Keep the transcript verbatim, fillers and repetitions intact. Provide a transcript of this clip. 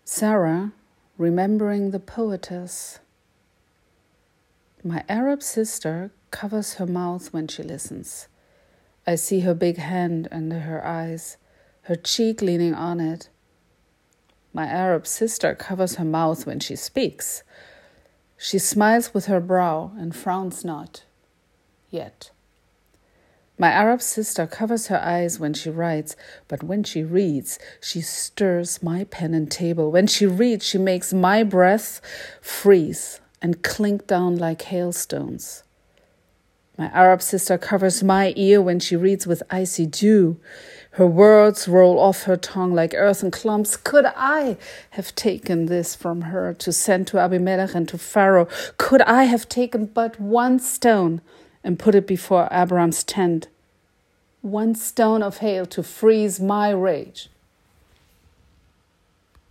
Sarah, remembering the poetess. My Arab sister covers her mouth when she listens. I see her big hand under her eyes, her cheek leaning on it. My Arab sister covers her mouth when she speaks. She smiles with her brow and frowns not, yet. My Arab sister covers her eyes when she writes, but when she reads, she stirs my pen and table. When she reads, she makes my breath freeze and clink down like hailstones. My Arab sister covers my ear when she reads with icy dew. Her words roll off her tongue like earthen clumps. Could I have taken this from her to send to Abimelech and to Pharaoh? Could I have taken but one stone and put it before Abraham's tent? One stone of hail to freeze my rage.